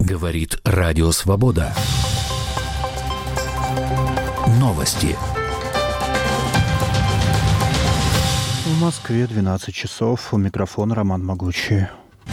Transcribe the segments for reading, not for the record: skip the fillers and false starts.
Говорит Радио Свобода. Новости. В Москве 12 часов. У микрофона Роман Могучий.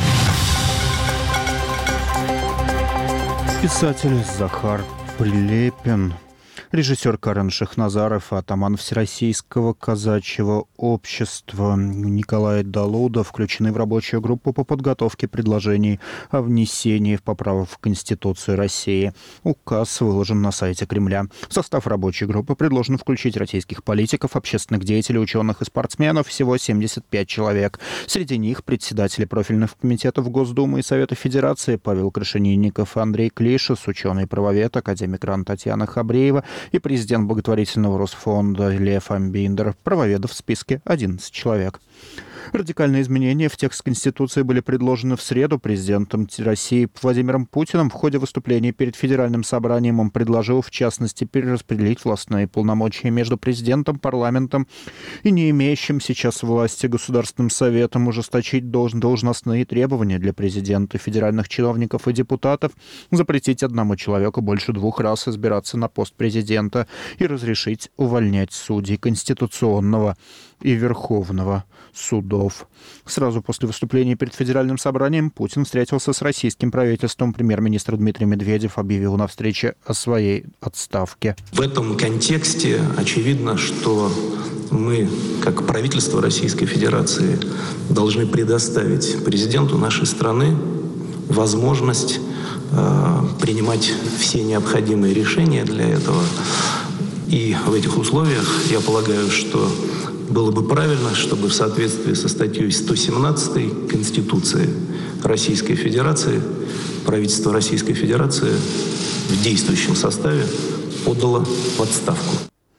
Писатель Захар Прилепин, режиссер Карен Шахназаров, атаман Всероссийского казачьего общества Николай Далуда включены в рабочую группу по подготовке предложений о внесении поправок в Конституцию России. Указ выложен на сайте Кремля. В состав рабочей группы предложено включить российских политиков, общественных деятелей, ученых и спортсменов, всего 75 человек. Среди них председатели профильных комитетов Госдумы и Совета Федерации Павел Крашенинников и Андрей Клишес, ученый-правовед, академик РАН Татьяна Хабреева и президент благотворительного Росфонда Лев Амбиндер. Правоведов в списке 11 человек. Радикальные изменения в текст Конституции были предложены в среду президентом России Владимиром Путиным. В ходе выступления перед Федеральным собранием он предложил, в частности, перераспределить властные полномочия между президентом, парламентом и не имеющим сейчас власти Государственным Советом, ужесточить должностные требования для президента, федеральных чиновников и депутатов, запретить одному человеку больше 2 раз избираться на пост президента и разрешить увольнять судей Конституционного и Верховного судов. Сразу после выступления перед Федеральным собранием Путин встретился с российским правительством. Премьер-министр Дмитрий Медведев объявил на встрече о своей отставке. В этом контексте очевидно, что мы, как правительство Российской Федерации, должны предоставить президенту нашей страны возможность принимать все необходимые решения для этого. И в этих условиях я полагаю, что было бы правильно, чтобы в соответствии со статьей 117 Конституции Российской Федерации правительство Российской Федерации в действующем составе подало в отставку.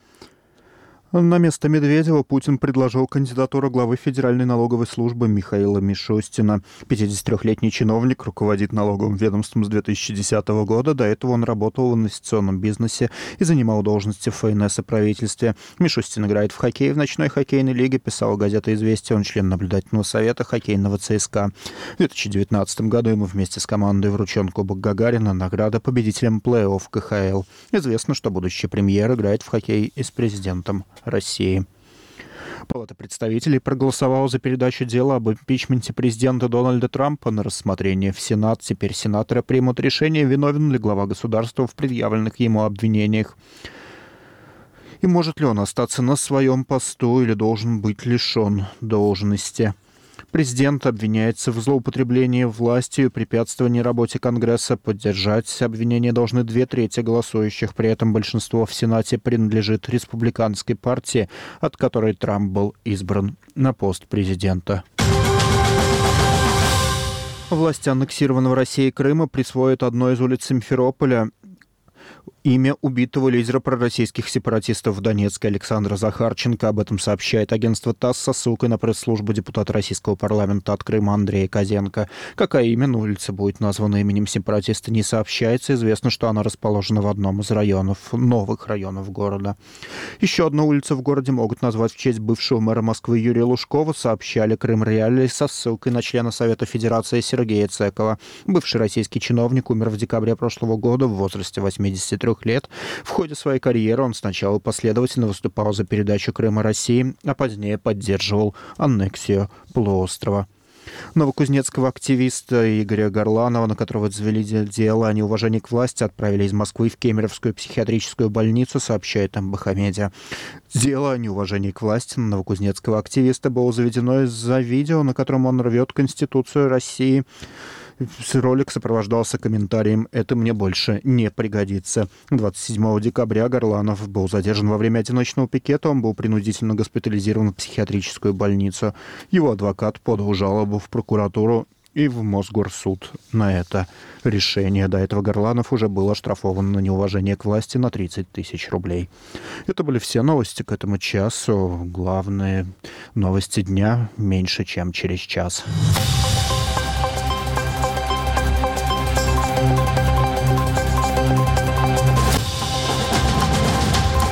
На место Медведева Путин предложил кандидатуру главы Федеральной налоговой службы Михаила Мишустина. 53-летний чиновник руководит налоговым ведомством с 2010 года. До этого он работал в инвестиционном бизнесе и занимал должности в ФНС и правительстве. Мишустин играет в хоккей в ночной хоккейной лиге, писала газета «Известия». Он член наблюдательного совета хоккейного ЦСКА. В 2019 году ему вместе с командой вручен Кубок Гагарина, награда победителям плей-офф КХЛ. Известно, что будущий премьер играет в хоккей и с президентом России. Палата представителей проголосовала за передачу дела об импичменте президента Дональда Трампа на рассмотрение в Сенат. Теперь сенаторы примут решение, виновен ли глава государства в предъявленных ему обвинениях. И может ли он остаться на своем посту или должен быть лишен должности. Президент обвиняется в злоупотреблении властью и препятствовании работе Конгресса. Поддержать обвинения должны 2/3 голосующих. При этом большинство в Сенате принадлежит республиканской партии, от которой Трамп был избран на пост президента. Власти аннексированного Россией Крыма присвоят одной из улиц Симферополя имя убитого лидера пророссийских сепаратистов в Донецке Александра Захарченко. Об этом сообщает агентство ТАСС со ссылкой на пресс-службу депутата Российского парламента от Крыма Андрея Козенко. Какая именно улица будет названа именем сепаратиста, не сообщается. Известно, что она расположена в одном из районов, новых районов города. Еще одну улицу в городе могут назвать в честь бывшего мэра Москвы Юрия Лужкова, сообщали Крым Реалии со ссылкой на члена Совета Федерации Сергея Цекова. Бывший российский чиновник умер в декабре прошлого года в возрасте 83 лет. В ходе своей карьеры он сначала последовательно выступал за передачу Крыма России, а позднее поддерживал аннексию полуострова. Новокузнецкого активиста Игоря Горланова, на которого завели дело о неуважении к власти, отправили из Москвы в Кемеровскую психиатрическую больницу, сообщает МБХ Медиа. Дело о неуважении к власти на новокузнецкого активиста было заведено из-за видео, на котором он рвет Конституцию России. Ролик сопровождался комментарием «Это мне больше не пригодится». 27 декабря Горланов был задержан во время одиночного пикета. Он был принудительно госпитализирован в психиатрическую больницу. Его адвокат подал жалобу в прокуратуру и в Мосгорсуд на это решение. До этого Горланов уже был оштрафован на неуважение к власти на 30 тысяч рублей. Это были все новости к этому часу. Главные новости дня меньше, чем через час.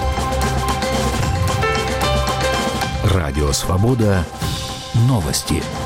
Радио Свобода. Новости.